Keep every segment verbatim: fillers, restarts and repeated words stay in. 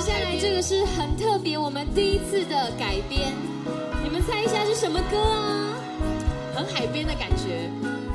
下来这个是很特别，我们第一次的改编，你们猜一下是什么歌啊？ 很海边的感觉。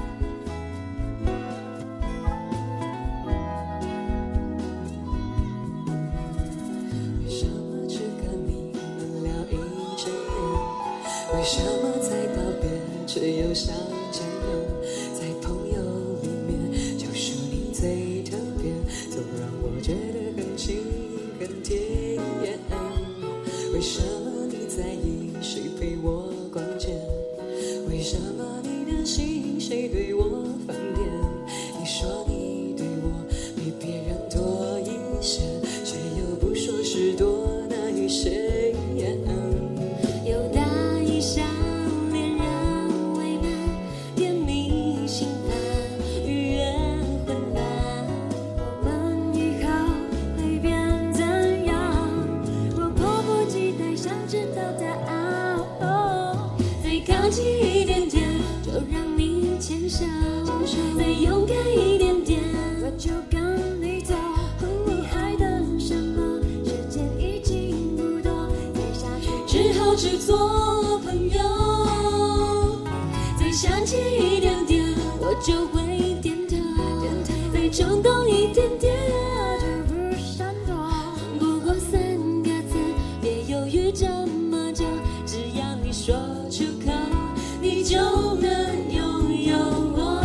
为什么只跟你们聊一整夜？为什么在道别却又想见面？在朋友里面，就属你最特别，总让我觉得很亲很甜。为什么你在意谁陪我逛街？为什么你担心谁对我翻脸？你说你对我比别人多一些，却又不说是多那一些。 有大一笑恋人未满，甜蜜心烦，愉悦混乱。我们以后会变怎样？我迫不及待想知道答案。哦，再靠近一点点，就让你牵手；再勇敢一点点，我就跟你走。你还等什么？时间已经不多，再下去只好只做朋友。再向前一点点，我就会点头；再冲动一点点，就不闪躲。不过三个字，别犹豫这么久，只要你说出口，你就能拥有我。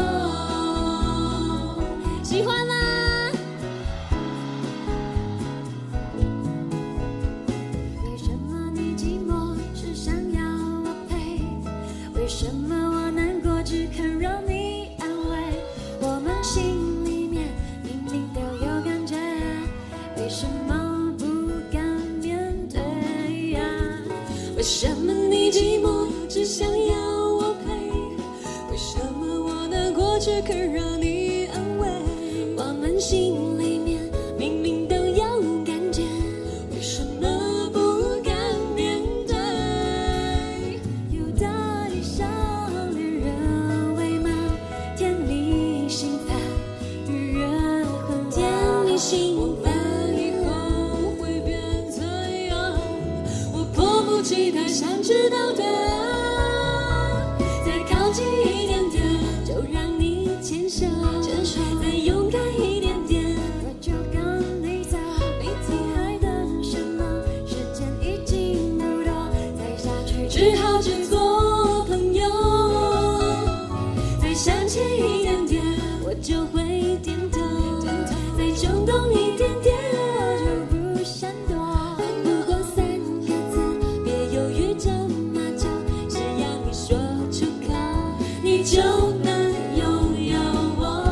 喜欢吗？为什么你寂寞只想要我陪？为什么我难过只肯让你安慰？我们心里面明明都有感觉，为什么不敢面对呀？为什么你寂寞只想要我陪？为什么我难过只肯让你安慰？我们心里面明明都有感觉，为什么不敢面对？有大一笑恋人未满，甜蜜心烦，愉悦混乱。甜蜜心烦，以后会变怎样？我迫不及待想知道答案。再靠近一点点，就让你牵手；再勇敢一点点，我就跟你走。你还等什么？时间已经不多，再下去只好只做朋友。再向前一点点，我就会点头；再冲动一点点，我就不闪躲。不过三个字，别犹豫这么久，只要你说出口，你就能拥有我。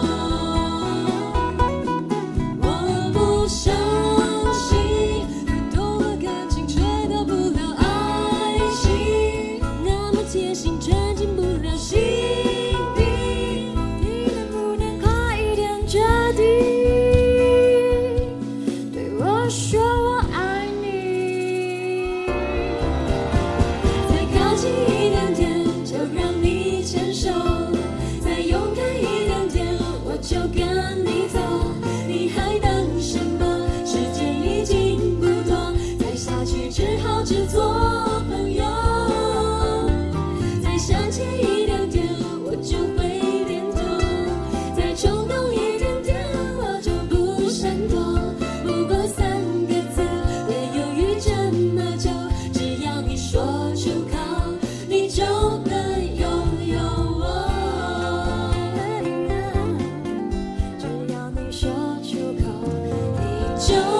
我不相信你懂了感情却得不了爱情，那么贴心却进不了心底，你能不能快一点决定对我说我爱你？再靠近一点点，就让你牵手；再勇敢一点点，我就跟你走。你还等什么？时间已经不多，再下去只好只做朋友。再向前一点点，我就会点头；再冲动一点点，我就不闪躲。不过三个字，别犹豫这么久，只要你说出口，你就能拥有我。只要你说出口，你就